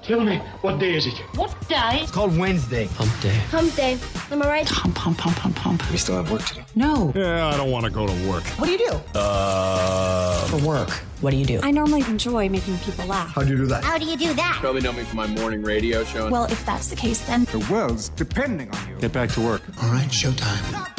Tell me, what day is it? What day? It's called Wednesday. Hump day. Hump day. Am I right? Hump, hump, hump, hump, hump. We still have work to do. No. Yeah, I don't want to go to work. What do you do? For work, what do you do? I normally enjoy making people laugh. How'd you do that? How do you do that? Probably know me from my morning radio show. Well, if that's the case, then The world's depending on you. Get back to work. All right, showtime.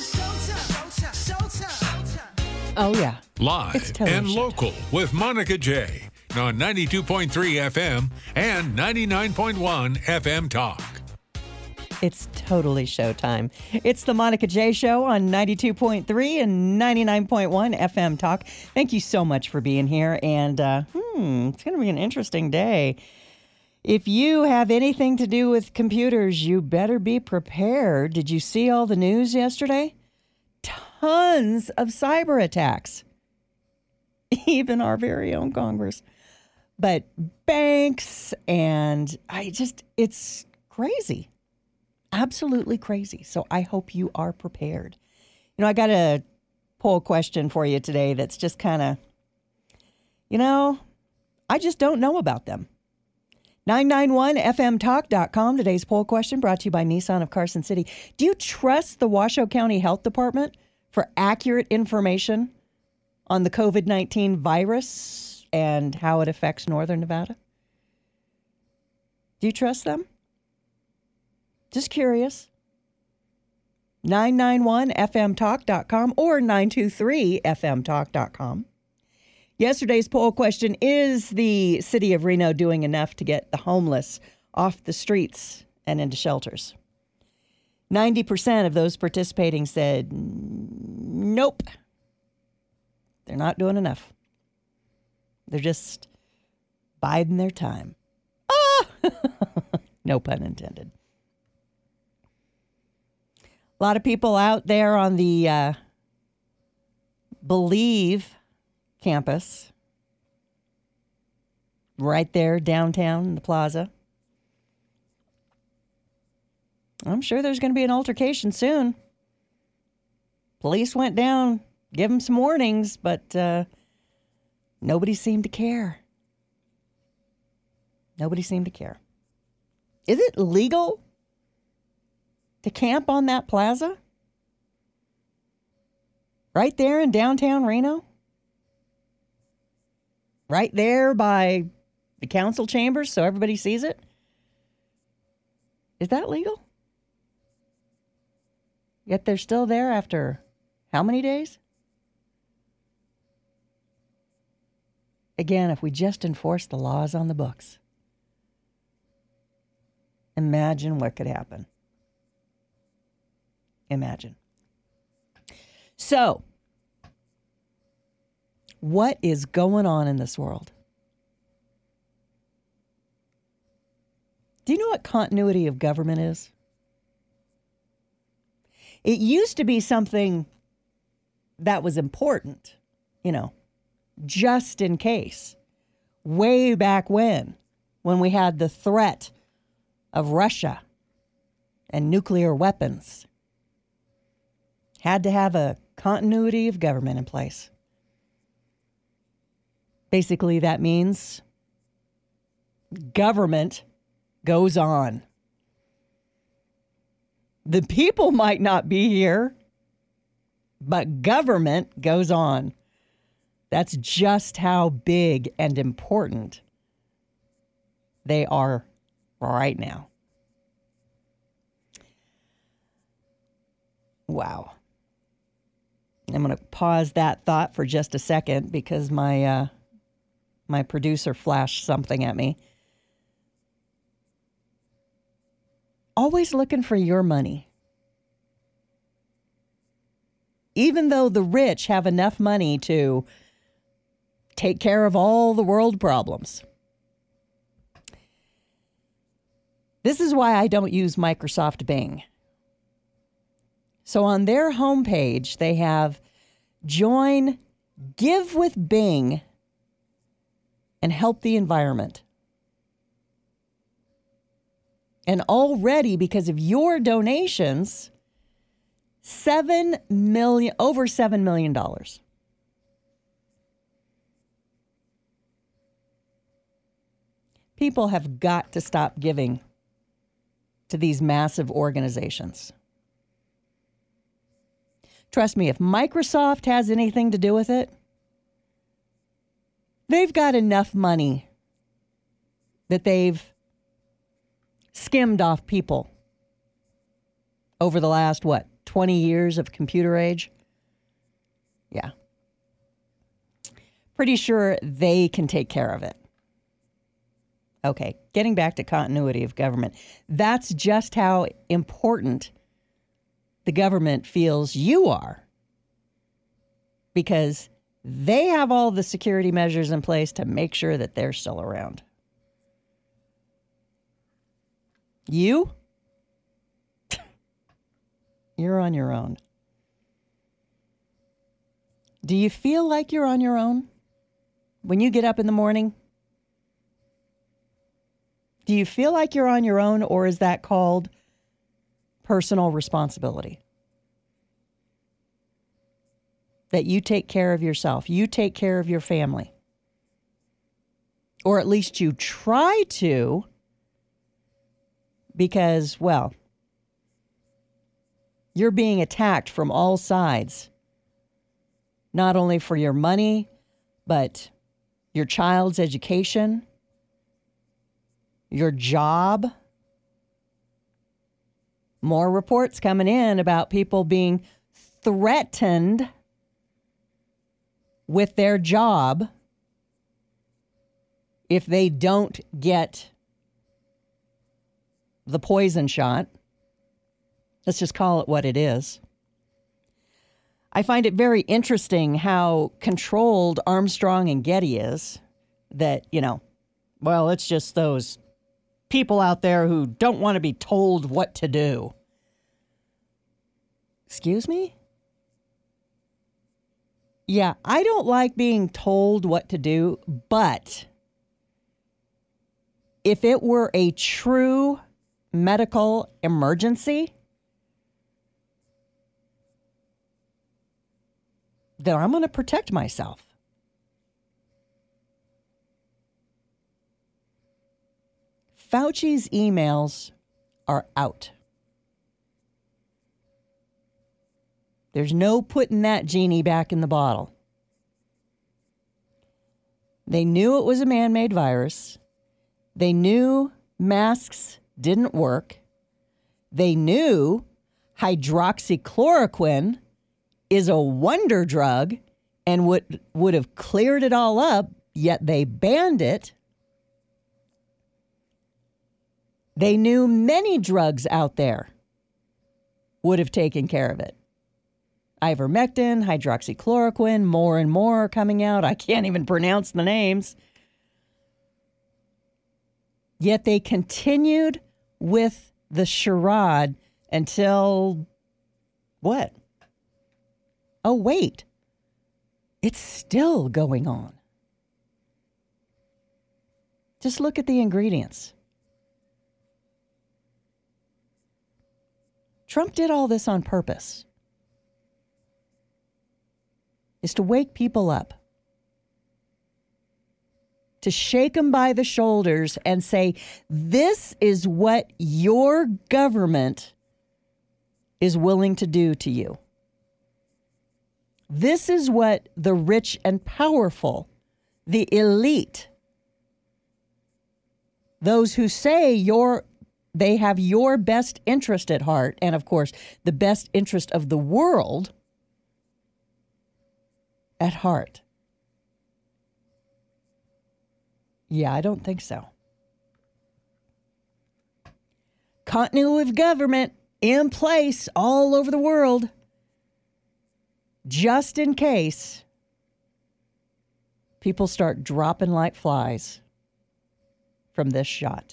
Oh, yeah. Live It's totally and showtime. local with Monica J. on 92.3 FM and 99.1 FM Talk. It's totally showtime. It's the Monica J Show on 92.3 and 99.1 FM Talk. Thank you so much for being here. And it's going to be an interesting day. If you have anything to do with computers, you better be prepared. Did you see all the news yesterday? Tons of cyber attacks. Even our very own Congress. But banks and it's crazy. Absolutely crazy. So I hope you are prepared. You know, I got a poll question for you today that's just kind of, I just don't know about them. 991fmtalk.com. Today's poll question brought to you by Nissan of Carson City. Do you trust the Washoe County Health Department for accurate information on the COVID-19 virus and how it affects Northern Nevada? Do you trust them? Just curious. 991fmtalk.com or 923fmtalk.com. Yesterday's poll question, is the city of Reno doing enough to get the homeless off the streets and into shelters? 90% of those participating said, nope. They're not doing enough. They're just biding their time. No pun intended. A lot of people out there on the Believe campus, right there downtown in the plaza. I'm sure there's going to be an altercation soon. Police went down, give them some warnings, but nobody seemed to care. Nobody seemed to care. Is it legal to camp on that plaza? Right there in downtown Reno? Right there by the council chambers so everybody sees it? Is that legal? Yet they're still there after how many days? Again, if we just enforce the laws on the books, imagine what could happen. Imagine. So, what is going on in this world? Do you know what continuity of government is? It used to be something that was important, just in case. Way back when we had the threat of Russia and nuclear weapons. Had to have a continuity of government in place. Basically, that means government goes on. The people might not be here, but government goes on. That's just how big and important they are right now. Wow. I'm going to pause that thought for just a second because my producer flashed something at me. Always looking for your money. Even though the rich have enough money to take care of all the world problems. This is why I don't use Microsoft Bing. So on their homepage, they have join, give with Bing, and help the environment. And already, because of your donations, over $7 million. People have got to stop giving to these massive organizations. Trust me, if Microsoft has anything to do with it, they've got enough money that they've skimmed off people over the last, 20 years of computer age? Yeah. Pretty sure they can take care of it. Okay, getting back to continuity of government. That's just how important the government feels you are, because they have all the security measures in place to make sure that they're still around. You? You're on your own. Do you feel like you're on your own when you get up in the morning? Do you feel like you're on your own, or is that called personal responsibility? That you take care of yourself, you take care of your family, or at least you try to, because, well, you're being attacked from all sides, not only for your money, but your child's education, your job. More reports coming in about people being threatened with their job if they don't get the poison shot. Let's just call it what it is. I find it very interesting how controlled Armstrong and Getty is. That, well, it's just those people out there who don't want to be told what to do. Excuse me? Yeah, I don't like being told what to do, but if it were a true medical emergency, then I'm going to protect myself. Fauci's emails are out. There's no putting that genie back in the bottle. They knew it was a man-made virus. They knew masks didn't work. They knew hydroxychloroquine is a wonder drug and would have cleared it all up, yet they banned it. They knew many drugs out there would have taken care of it. Ivermectin, hydroxychloroquine, more and more are coming out. I can't even pronounce the names. Yet they continued with the charade until what? Oh, wait. It's still going on. Just look at the ingredients. Trump did all this on purpose. Is to wake people up, to shake them by the shoulders and say, this is what your government is willing to do to you. This is what the rich and powerful, the elite, those who say they have your best interest at heart, and of course, the best interest of the world at heart. Yeah, I don't think so. Continuity of government in place all over the world, just in case people start dropping like flies from this shot.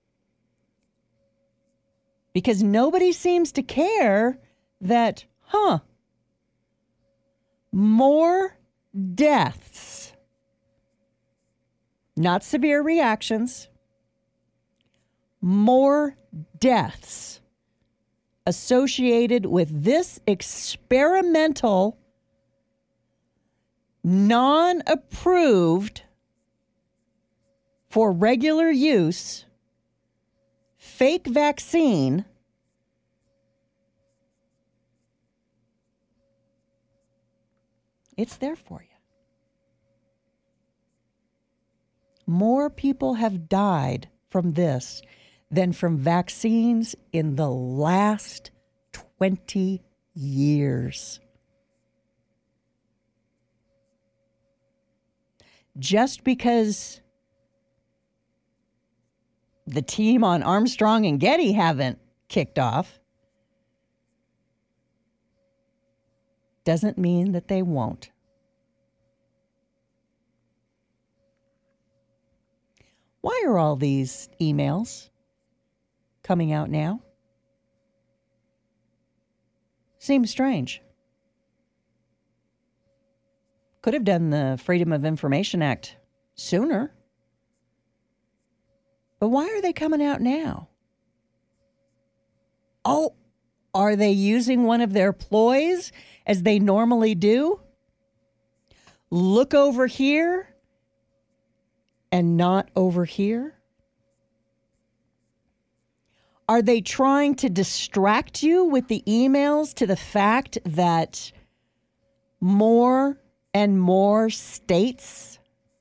Because nobody seems to care that, more deaths, not severe reactions, more deaths associated with this experimental, non-approved for regular use fake vaccine it's there for you. More people have died from this than from vaccines in the last 20 years. Just because the team on Armstrong and Getty haven't kicked off doesn't mean that they won't. Why are all these emails coming out now? Seems strange. Could have done the Freedom of Information Act sooner. But why are they coming out now? Oh, are they using one of their ploys as they normally do? Look over here and not over here? Are they trying to distract you with the emails to the fact that more and more states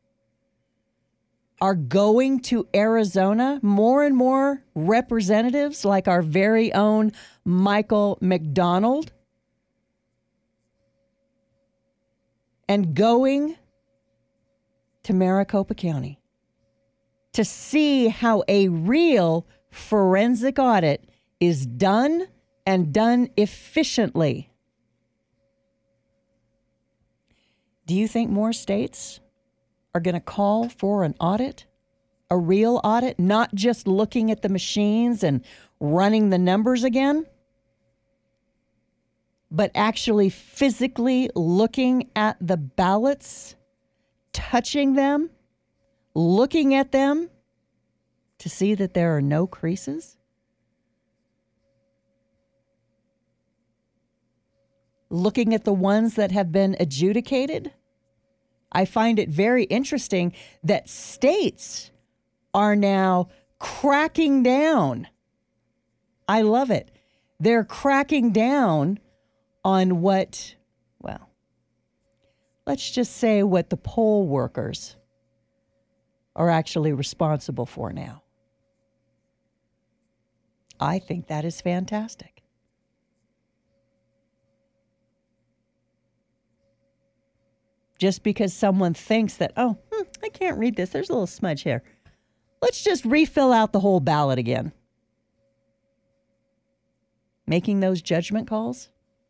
are going to Arizona? More and more representatives like our very own Michael McDonald and going to Maricopa County to see how a real forensic audit is done and done efficiently. Do you think more states are going to call for an audit, a real audit, not just looking at the machines and running the numbers again, but actually physically looking at the ballots, touching them, looking at them to see that there are no creases? Looking at the ones that have been adjudicated? I find it very interesting that states are now cracking down. I love it. They're cracking down on what, well, let's just say what the poll workers are actually responsible for now. I think that is fantastic. Just because someone thinks that, I can't read this, there's a little smudge here. Let's just refill out the whole ballot again. Making those judgment calls?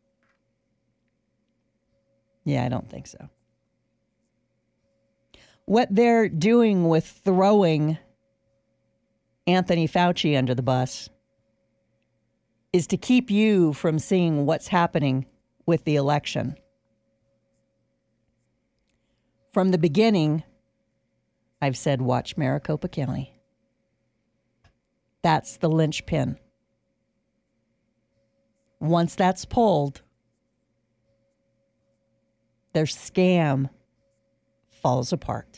Yeah, I don't think so. What they're doing with throwing Anthony Fauci under the bus is to keep you from seeing what's happening with the election. From the beginning, I've said, watch Maricopa County. That's the linchpin. Once that's pulled, their scam falls apart.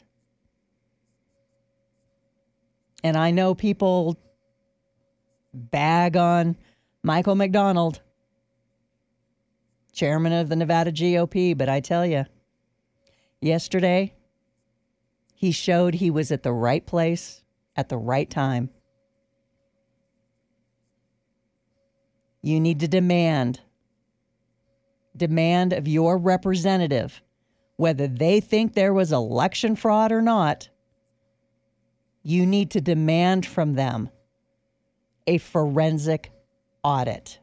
And I know people bag on Michael McDonald, chairman of the Nevada GOP, but I tell you, yesterday, he showed he was at the right place at the right time. You need to demand of your representative, whether they think there was election fraud or not, you need to demand from them a forensic audit.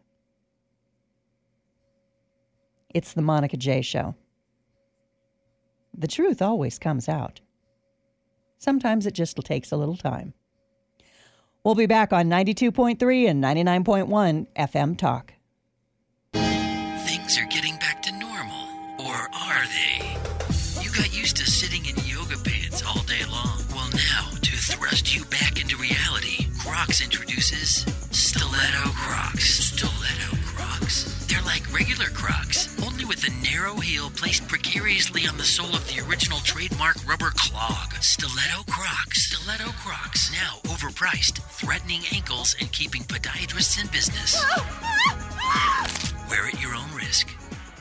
It's the Monica J. Show. The truth always comes out. Sometimes it just takes a little time. We'll be back on 92.3 and 99.1 FM Talk. Things are getting back to normal, or are they? You got used to sitting in yoga pants all day long. Well, now, to thrust you back into reality, Crocs introduces Stiletto Crocs. Stiletto Crocs. They're like regular Crocs, only with a narrow narrow heel placed precariously on the sole of the original trademark rubber clog. Stiletto Crocs. Stiletto Crocs. Now overpriced, threatening ankles, and keeping podiatrists in business. Wear at your own risk.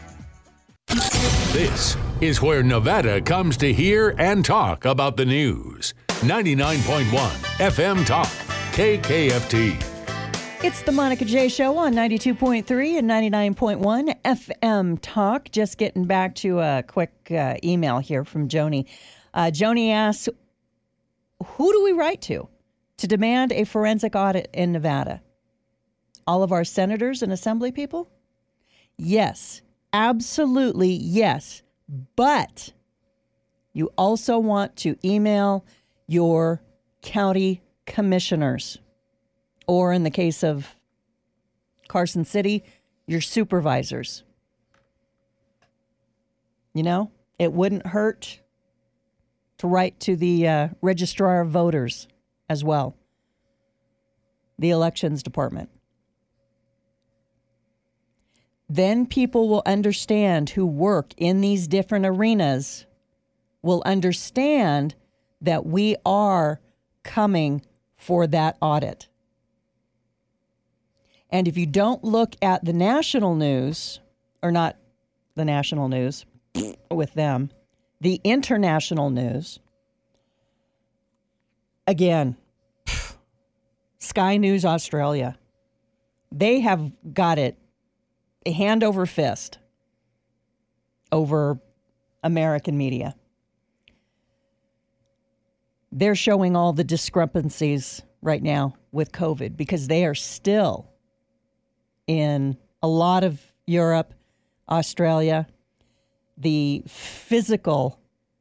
This is where Nevada comes to hear and talk about the news. 99.1 FM Talk, KKFT. It's the Monica J. Show on 92.3 and 99.1 FM Talk. Just getting back to a quick email here from Joni. Joni asks, who do we write to demand a forensic audit in Nevada? All of our senators and assembly people? Yes, absolutely yes. But you also want to email your county commissioners, or in the case of Carson City, your supervisors. You know, it wouldn't hurt to write to the registrar of voters as well, the elections department. Then people will understand, who work in these different arenas will understand that we are coming for that audit. And if you don't look at the national news, or not the national news with them, the international news, again, Sky News Australia, they have got it hand over fist over American media. They're showing all the discrepancies right now with COVID because they are still in a lot of Europe, Australia, the physical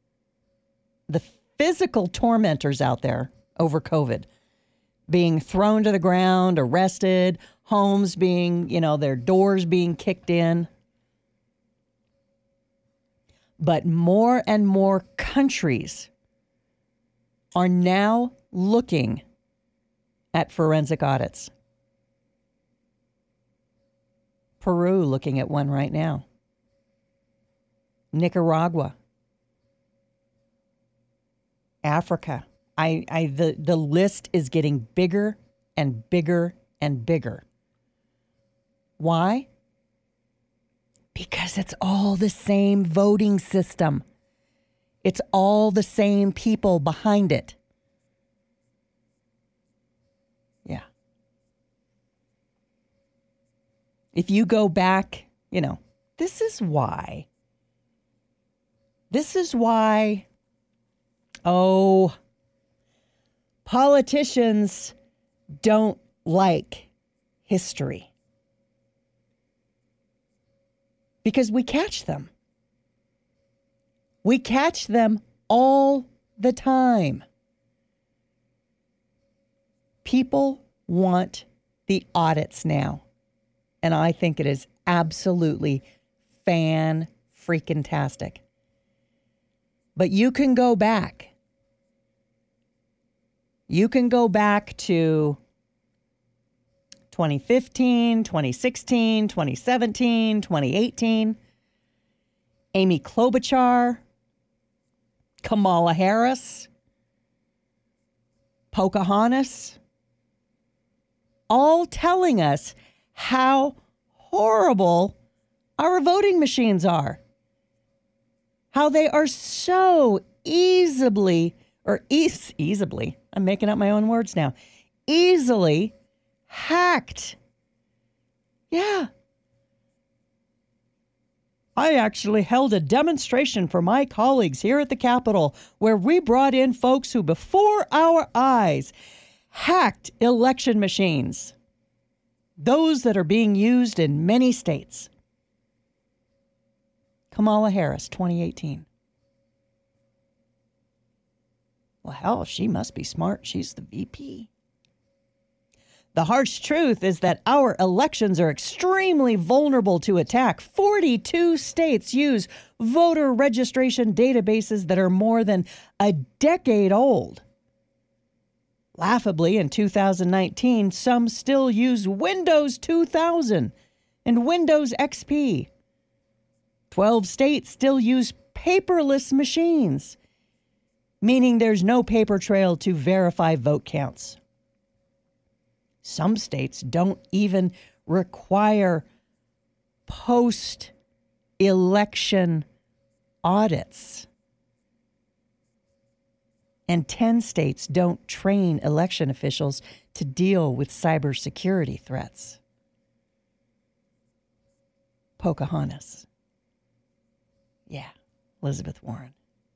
tormentors out there over COVID being thrown to the ground, arrested, homes being, their doors being kicked in. But more and more countries are now looking at forensic audits. Peru looking at one right now. Nicaragua. Africa. The list is getting bigger and bigger and bigger. Why? Because it's all the same voting system. It's all the same people behind it. Yeah. If you go back, this is why. Politicians don't like history. Because we catch them. We catch them all the time. People want the audits now. And I think it is absolutely fan-freaking-tastic. But you can go back. You can go back to 2015, 2016, 2017, 2018. Amy Klobuchar, Kamala Harris, Pocahontas, all telling us how horrible our voting machines are. How they are so easily, I'm making up my own words now, easily hacked. Yeah. I actually held a demonstration for my colleagues here at the Capitol where we brought in folks who, before our eyes, hacked election machines. Those that are being used in many states. Kamala Harris, 2018. Well, hell, she must be smart. She's the VP. The harsh truth is that our elections are extremely vulnerable to attack. 42 states use voter registration databases that are more than a decade old. Laughably, in 2019, some still use Windows 2000 and Windows XP. 12 states still use paperless machines, meaning there's no paper trail to verify vote counts. Some states don't even require post-election audits. And 10 states don't train election officials to deal with cybersecurity threats. Pocahontas. Yeah, Elizabeth Warren.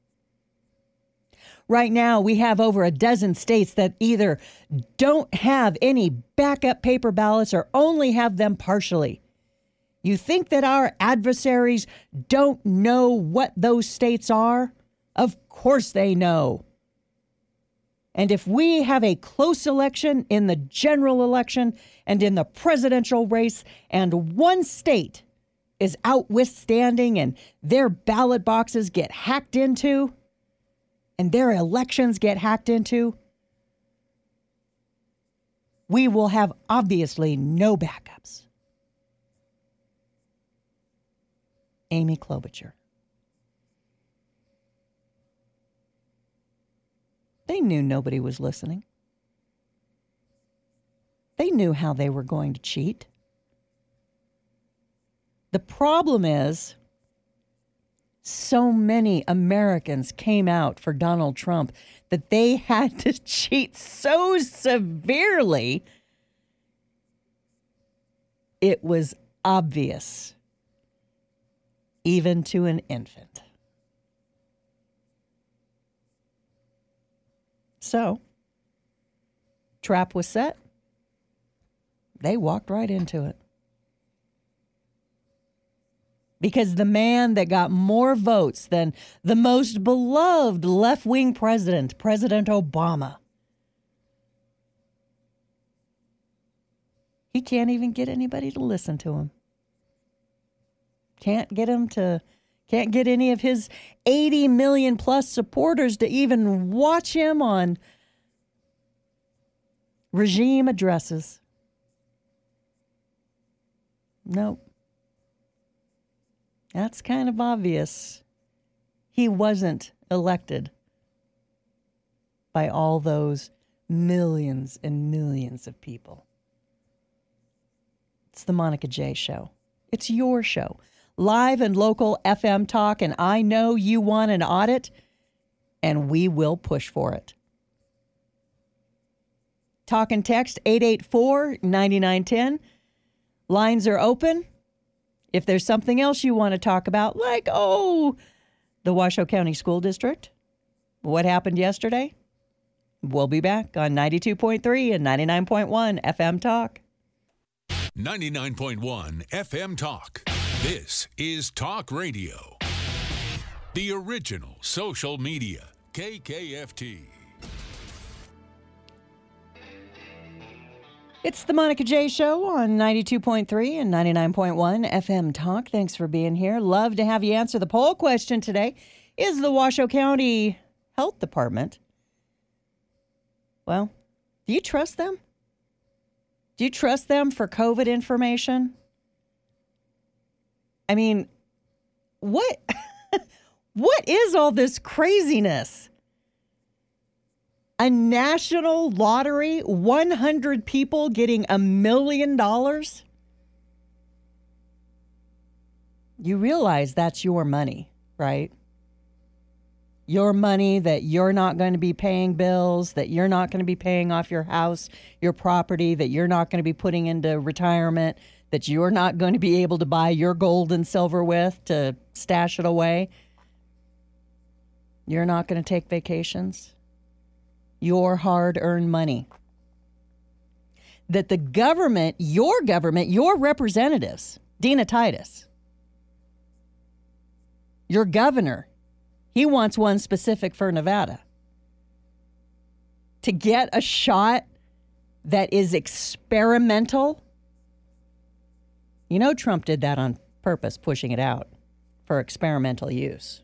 Right now, we have over a dozen states that either don't have any backup paper ballots or only have them partially. You think that our adversaries don't know what those states are? Of course they know. And if we have a close election in the general election and in the presidential race, and one state is outwithstanding and their ballot boxes get hacked into, and their elections get hacked into, we will have obviously no backups. Amy Klobuchar. They knew nobody was listening. They knew how they were going to cheat. The problem is, so many Americans came out for Donald Trump that they had to cheat so severely, it was obvious, even to an infant. So, trap was set. They walked right into it. Because the man that got more votes than the most beloved left-wing president, President Obama, he can't even get anybody to listen to him. Can't get any of his 80 million plus supporters to even watch him on regime addresses. Nope. That's kind of obvious. He wasn't elected by all those millions and millions of people. It's the Monica J. Show. It's your show. Live and local FM talk, and I know you want an audit, and we will push for it. Talk and text 884-9910. Lines are open. If there's something else you want to talk about, like, the Washoe County School District, what happened yesterday? We'll be back on 92.3 and 99.1 FM Talk. 99.1 FM Talk. This is Talk Radio. The original social media, KKFT. It's the Monica J. Show on 92.3 and 99.1 FM Talk. Thanks for being here. Love to have you answer the poll question today. Is the Washoe County Health Department, well, do you trust them? Do you trust them for COVID information? I mean, what is all this craziness? A national lottery, 100 people getting $1 million? You realize that's your money, right? Your money that you're not going to be paying bills, that you're not going to be paying off your house, your property, that you're not going to be putting into retirement, that you're not going to be able to buy your gold and silver with to stash it away. You're not going to take vacations. Your hard-earned money. That the government, your representatives, Dina Titus, your governor, he wants one specific for Nevada. To get a shot that is experimental. You know Trump did that on purpose, pushing it out for experimental use.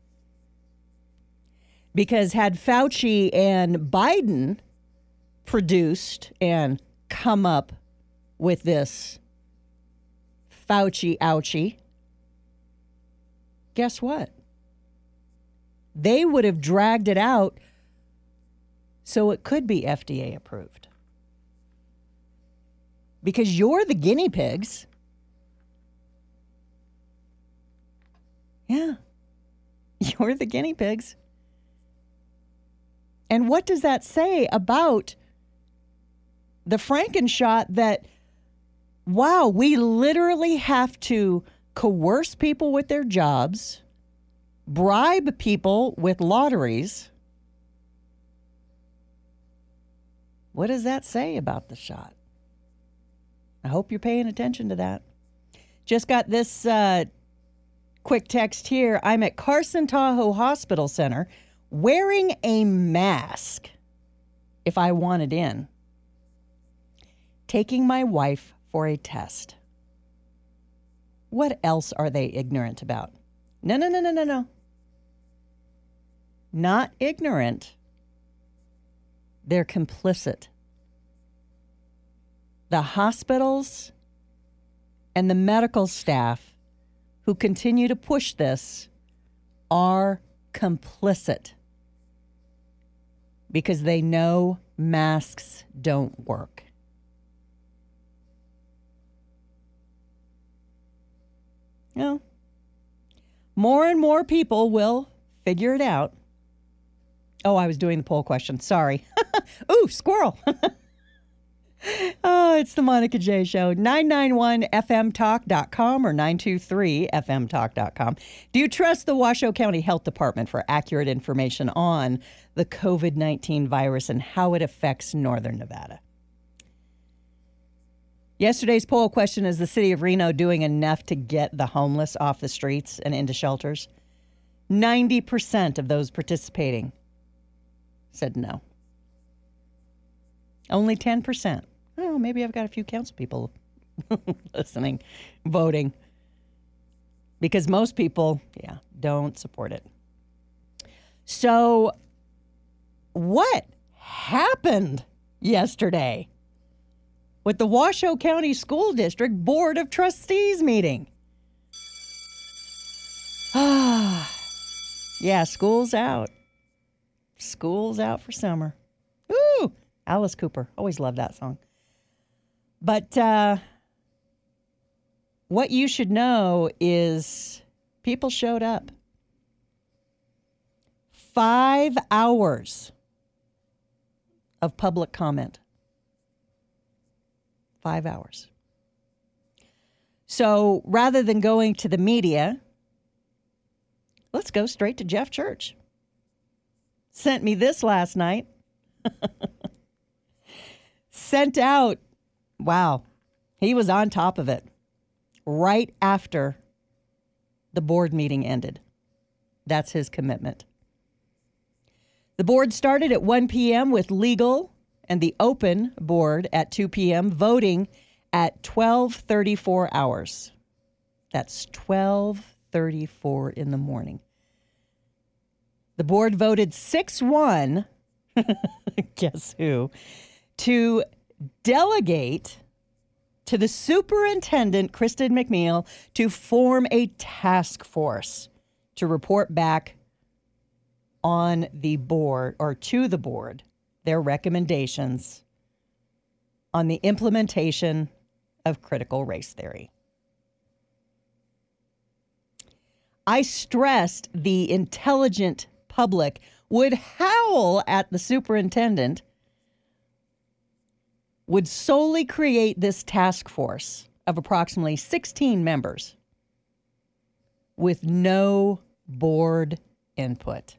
Because had Fauci and Biden produced and come up with this Fauci ouchie, guess what? They would have dragged it out so it could be FDA approved. Because you're the guinea pigs. Yeah. You're the guinea pigs. And what does that say about the Frankenshot that, wow, we literally have to coerce people with their jobs, bribe people with lotteries? What does that say about the shot? I hope you're paying attention to that. Just got this quick text here. I'm at Carson Tahoe Hospital Center wearing a mask if I wanted in, taking my wife for a test. What else are they ignorant about? No. Not ignorant. They're complicit. The hospitals and the medical staff who continue to push this are complicit because they know masks don't work. You know, more and more people will figure it out. Oh, I was doing the poll question. Sorry. Ooh, squirrel. Oh, it's the Monica J Show. 991fmtalk.com or 923fmtalk.com. Do you trust the Washoe County Health Department for accurate information on the COVID-19 virus and how it affects Northern Nevada? Yesterday's poll question is the city of Reno doing enough to get the homeless off the streets and into shelters? 90% of those participating said no. Only 10%. Oh, maybe I've got a few council people listening, voting. Because most people, don't support it. So, what happened yesterday with the Washoe County School District Board of Trustees meeting? Yeah, school's out. School's out for summer. Ooh, Alice Cooper. Always loved that song. But what you should know is people showed up. 5 hours of public comment. 5 hours. So rather than going to the media, let's go straight to Jeff Church. Sent me this last night. Sent out, wow, he was on top of it right after the board meeting ended. That's his commitment. The board started at 1 p.m. with legal and the open board at 2 p.m., voting at 12:34 hours. That's 12:34 in the morning. The board voted 6-1, guess who, to delegate to the superintendent, Kristen McNeil, to form a task force to report back on the board, or to the board, their recommendations on the implementation of critical race theory. I stressed the intelligent public would howl at the superintendent, would solely create this task force of approximately 16 members with no board input.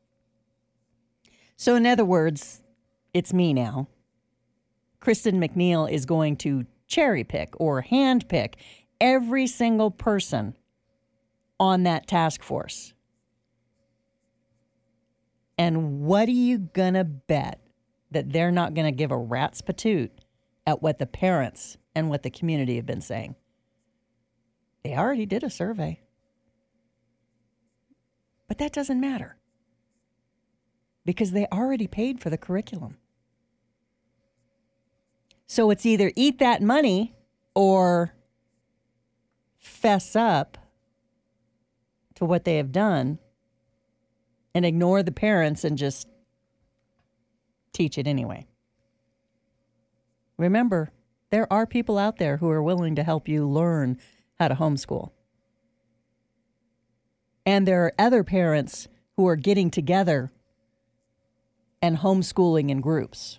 So in other words, it's me now. Kristen McNeil is going to cherry pick or hand pick every single person on that task force. And what are you going to bet that they're not going to give a rat's patoot at what the parents and what the community have been saying? They already did a survey. But that doesn't matter because they already paid for the curriculum. So it's either eat that money or fess up to to what they have done and ignore the parents and just teach it anyway. Remember, there are people out there who are willing to help you learn how to homeschool. And there are other parents who are getting together and homeschooling in groups.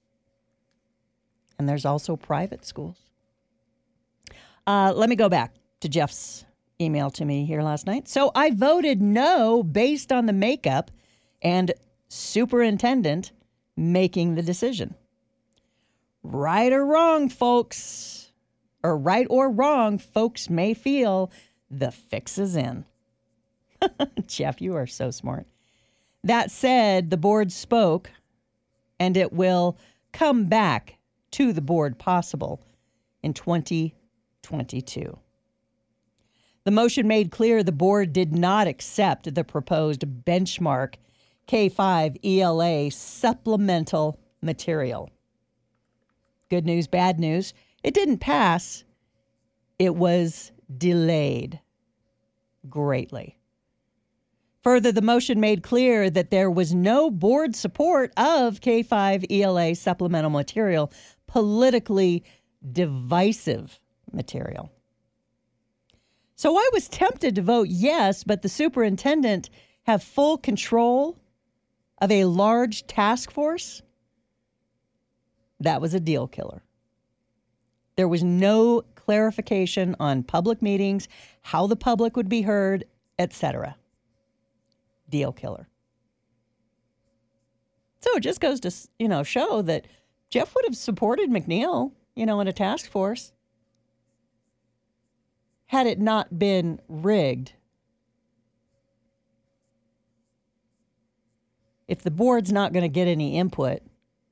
And there's also private schools. Let me go back to Jeff's email to me here last night. So I voted no based on the makeup and superintendent making the decision. Right or wrong, folks, or right or wrong, folks may feel the fix is in. Jeff, you are so smart. That said, the board spoke, and it will come back to the board possible in 2022. The motion made clear the board did not accept the proposed benchmark K-5 ELA supplemental material. Good news, bad news. It didn't pass. It was delayed greatly. Further, the motion made clear that there was no board support of K-5 ELA supplemental material, politically divisive material. So I was tempted to vote yes, but the superintendent have full control of a large task force. That was a deal killer. There was no clarification on public meetings, how the public would be heard, etc. Deal killer. So it just goes to, show that Jeff would have supported McNeil, in a task force had it not been rigged. If the board's not going to get any input,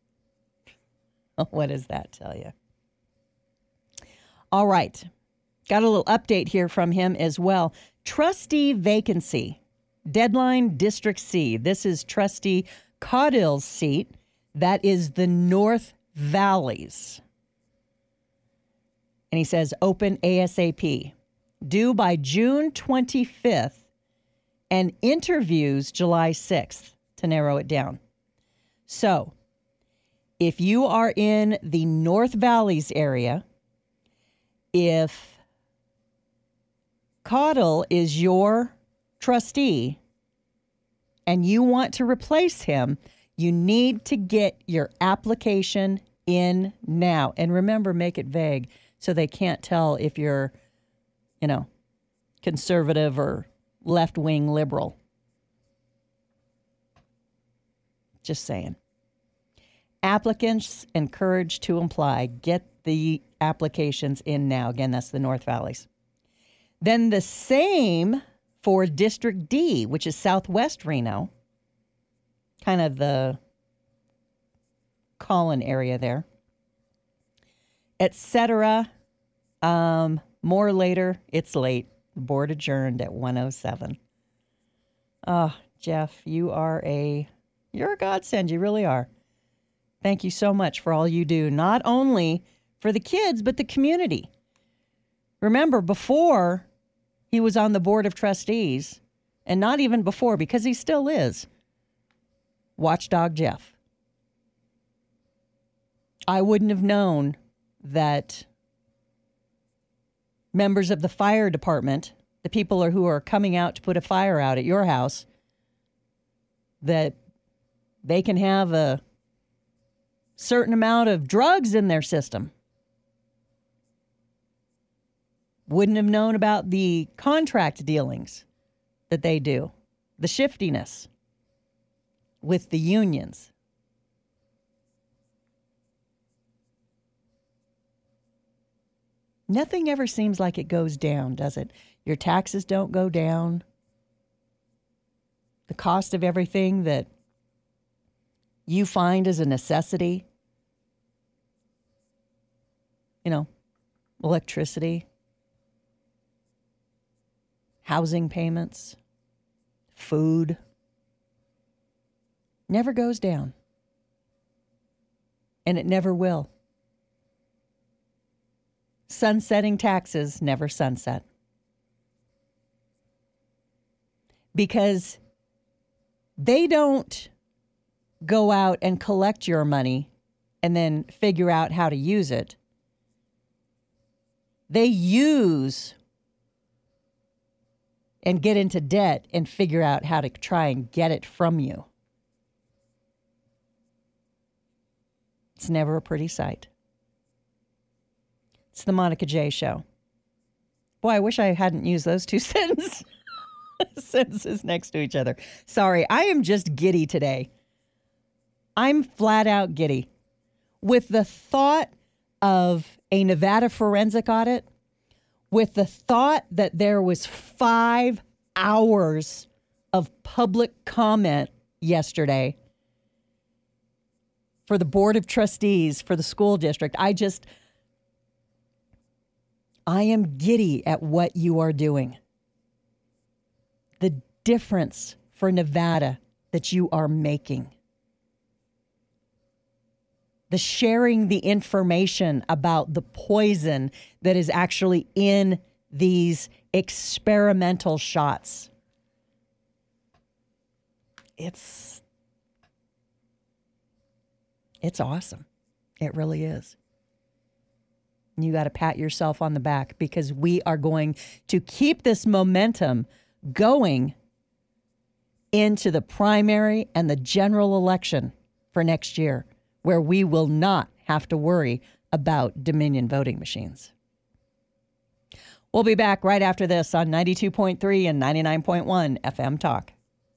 what does that tell you? All right. Got a little update here from him as well. Trustee vacancy. Deadline District C. This is Trustee Caudill's seat. That is the North Valleys. And he says open ASAP. Due by June 25th and interviews July 6th to narrow it down. So if you are in the North Valleys area, if Caudill is your trustee and you want to replace him, you need to get your application in now. And remember, make it vague so they can't tell if you're, conservative or left-wing liberal. Just saying. Applicants encouraged to apply. Get the applications in now. Again, that's the North Valleys. Then the same for District D, which is Southwest Reno, kind of the Collin area there, etc. More later. It's late. The board adjourned at 1:07. Oh, Jeff, you're a godsend. You really are. Thank you so much for all you do, not only for the kids, but the community. Remember, before he was on the board of trustees, and not even before, because he still is, Watchdog Jeff. I wouldn't have known that members of the fire department, the people who are coming out to put a fire out at your house, that they can have a certain amount of drugs in their system. Wouldn't have known about the contract dealings that they do, the shiftiness with the unions. Nothing ever seems like it goes down, does it? Your taxes don't go down. The cost of everything that you find as a necessity, electricity, housing payments, food, never goes down. And it never will. Sunsetting taxes never sunset. because they don't go out and collect your money and then figure out how to use it. They use and get into debt and figure out how to try and get it from you. It's never a pretty sight. It's the Monica J. Show. Boy, I wish I hadn't used those two sentences next to each other. Sorry, I am just giddy today. I'm flat out giddy. With the thought of a Nevada forensic audit, with the thought that there was 5 hours of public comment yesterday for the Board of Trustees for the school district, I am giddy at what you are doing. The difference for Nevada that you are making. The sharing the information about the poison that is actually in these experimental shots. It's awesome. It really is. You got to pat yourself on the back because we are going to keep this momentum going into the primary and the general election for next year, where we will not have to worry about Dominion voting machines. We'll be back right after this on 92.3 and 99.1 FM Talk.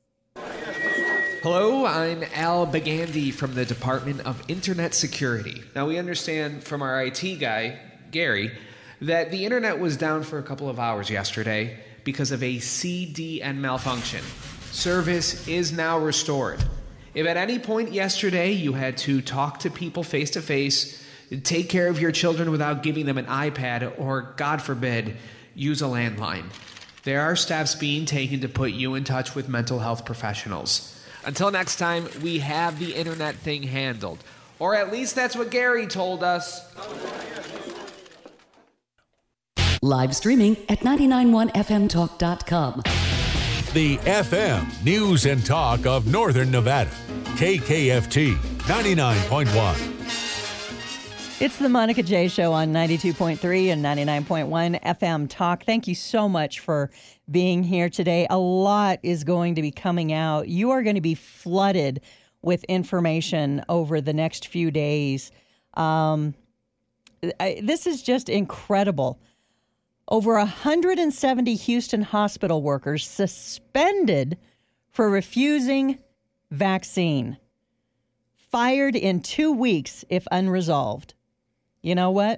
Hello, I'm Al Bagandi from the Department of Internet Security. Now, we understand from our IT guy, Gary, that the internet was down for a couple of hours yesterday because of a CDN malfunction. Service is now restored. If at any point yesterday you had to talk to people face-to-face, take care of your children without giving them an iPad, or, God forbid, use a landline, there are steps being taken to put you in touch with mental health professionals. Until next time, we have the internet thing handled. Or at least that's what Gary told us. Live streaming at 991fmtalk.com. The FM News and Talk of Northern Nevada. KKFT 99.1. It's the Monica J. Show on 92.3 and 99.1 FM Talk. Thank you so much for being here today. A lot is going to be coming out. You are going to be flooded with information over the next few days. This is just incredible. Over 170 Houston hospital workers suspended for refusing vaccine. Fired in 2 weeks if unresolved. You know what?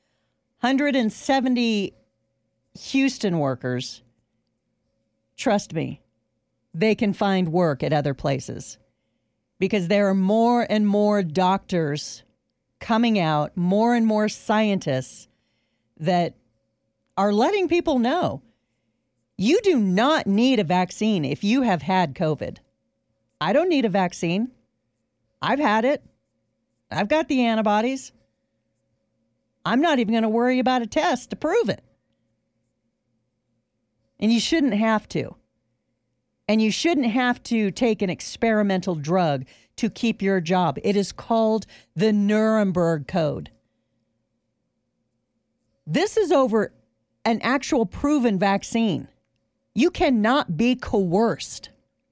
170 Houston workers, trust me, they can find work at other places because there are more and more doctors coming out, more and more scientists that are letting people know you do not need a vaccine if you have had COVID. I don't need a vaccine. I've had it. I've got the antibodies. I'm not even going to worry about a test to prove it. And you shouldn't have to. And you shouldn't have to take an experimental drug to keep your job. It is called the Nuremberg Code. This is over an actual proven vaccine. You cannot be coerced.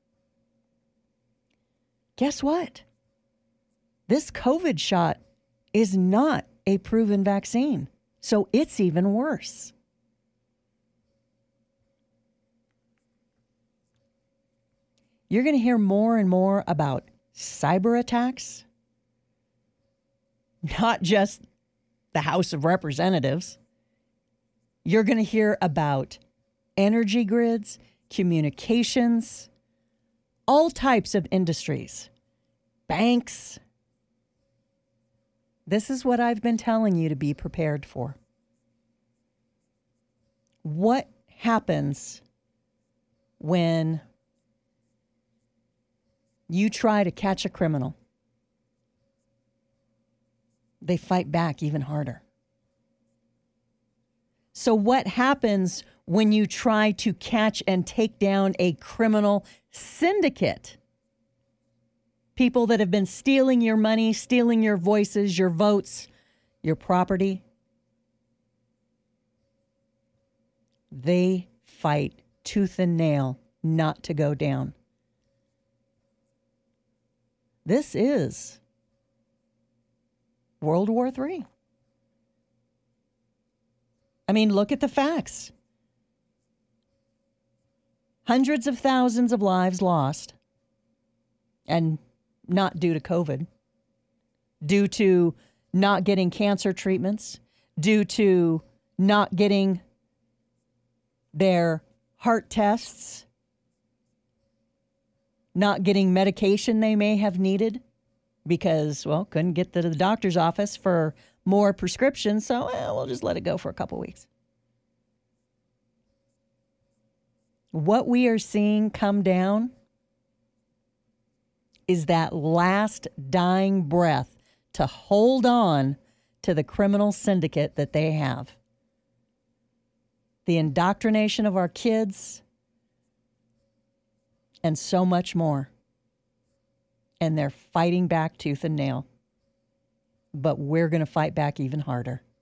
Guess what? This COVID shot is not a proven vaccine, so it's even worse. You're going to hear more and more about cyber attacks, not just the House of Representatives. You're going to hear about energy grids, communications, all types of industries, banks. This is what I've been telling you to be prepared for. What happens when you try to catch a criminal? They fight back even harder. So what happens when you try to catch and take down a criminal syndicate. People that have been stealing your money, stealing your voices, your votes, your property. They fight tooth and nail not to go down. This is World War III. I mean, look at the facts. Hundreds of thousands of lives lost, and not due to COVID, due to not getting cancer treatments, due to not getting their heart tests, not getting medication they may have needed because, well, couldn't get to the doctor's office for more prescriptions, so we'll just let it go for a couple weeks. What we are seeing come down is that last dying breath to hold on to the criminal syndicate that they have. The indoctrination of our kids, and so much more. And they're fighting back tooth and nail. But we're going to fight back even harder.